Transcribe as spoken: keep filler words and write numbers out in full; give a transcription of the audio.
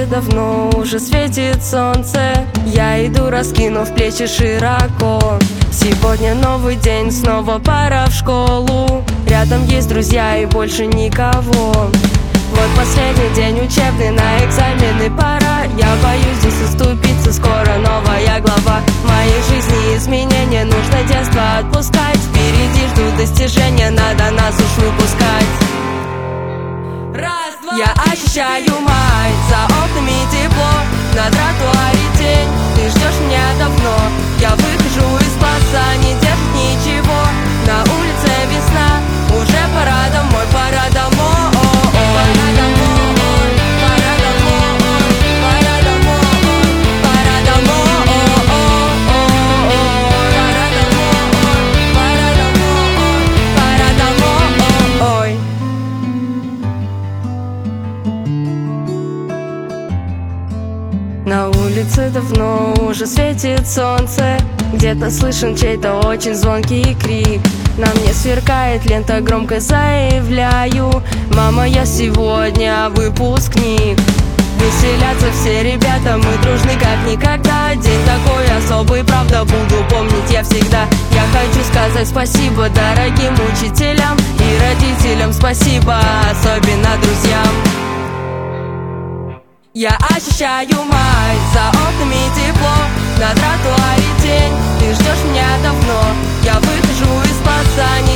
давно уже светит солнце. Я иду, раскинув плечи широко. Сегодня новый день, снова пора в школу. Рядом есть друзья и больше никого. Вот последний день учебный, на экзамены пора. Я боюсь здесь оступиться, скоро новая глава моей жизни, изменения, нужно детство отпускать. Впереди ждут достижения, надо нас уж выпускать. Раз, два. Я ощущаю май, за окнами тепло, на тротуаре тень. Ты ждешь меня давно, я выхожу из класса, не держит ничего. На улице весна, уже пора домой, пора домой. На улице давно уже светит солнце. Где-то слышен чей-то очень звонкий крик. На мне сверкает лента, громко заявляю: мама, я сегодня выпускник. Веселятся все ребята, мы дружны как никогда. День такой особый, правда, буду помнить я всегда. Я хочу сказать спасибо дорогим учителям и родителям, спасибо особенно друзьям. Я ощущаю май, за окнами тепло, на тротуаре тень. Ты ждешь меня давно, я выхожу из класса.